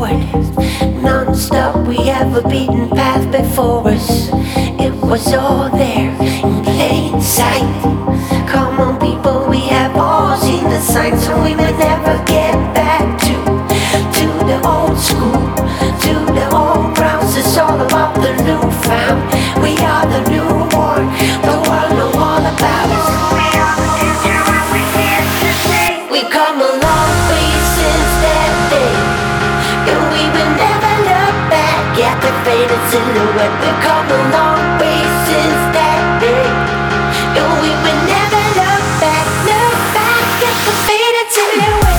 forward, non-stop. We have a beaten path before us. It was all there in plain sight. Come on people, we have all seen the signs, so we may never get back to the old school, to the old grounds. It's all about the newfound. We are the newborn, the world know all about us. We are the future and we're here to stay. We've come a long way since that day, and we will never look back at the faded silhouette. We've come a long way since that day, and we will never look back at the faded silhouette.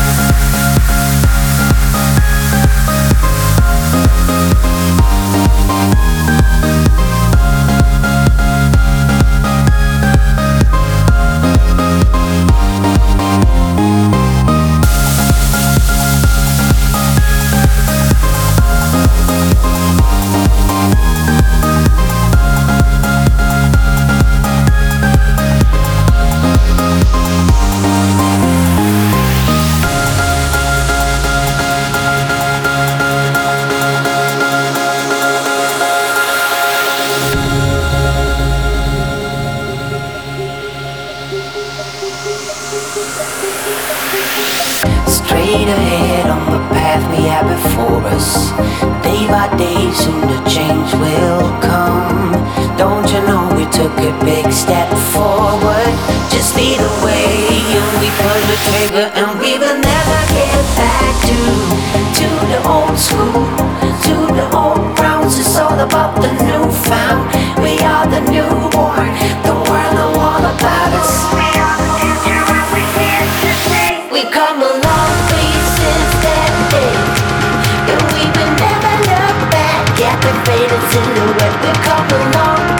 Straight ahead on the path we have before us. Day by day, soon the change will come. Don't you know we took a big step forward? Just lead the way and we pull the trigger, and we will never get back to the old school, to the old grounds. It's all about the newfound. We are the newborn, the world know all about us. We are the future and we're here to stay. We've come a long way since that day, and we will never look back at the faded silhouette. We've come a long